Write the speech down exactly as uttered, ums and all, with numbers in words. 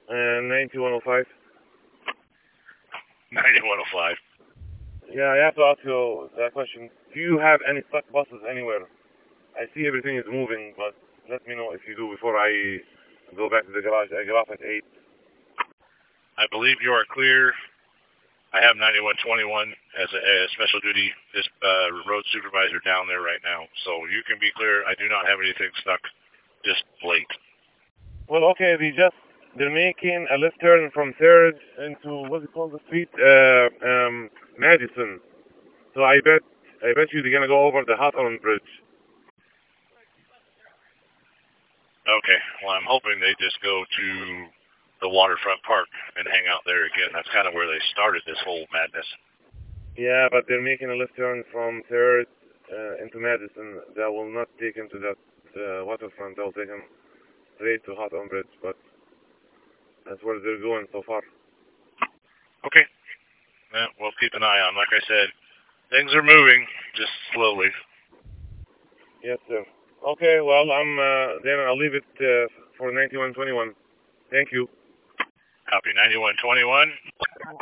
Uh, ninety-one oh five. ninety-one oh five. Yeah, I have to ask you that question. Do you have any stuck buses anywhere? I see everything is moving, but let me know if you do before I go back to the garage. I get off at eight. I believe you are clear. I have ninety-one twenty-one as a, a special duty this uh, road supervisor down there right now, so you can be clear. I do not have anything stuck. Just late. Well, okay, they just they're making a left turn from Third into what's it called the street, uh, um, Madison. So I bet I bet you they're gonna go over the Hawthorne Bridge. Okay, well, I'm hoping they just go to the waterfront park and hang out there again. That's kind of where they started this whole madness. Yeah, but they're making a left turn from Third uh, into Madison. That will not take him to that uh, waterfront. They'll take him straight to Hawthorne Bridge. But that's where they're going so far. Okay. Yeah, we'll keep an eye on. Like I said, things are moving, just slowly. Yes, sir. Okay, well, I'm uh, then I'll leave it uh, for ninety-one twenty-one. Thank you. Copy ninety-one twenty-one.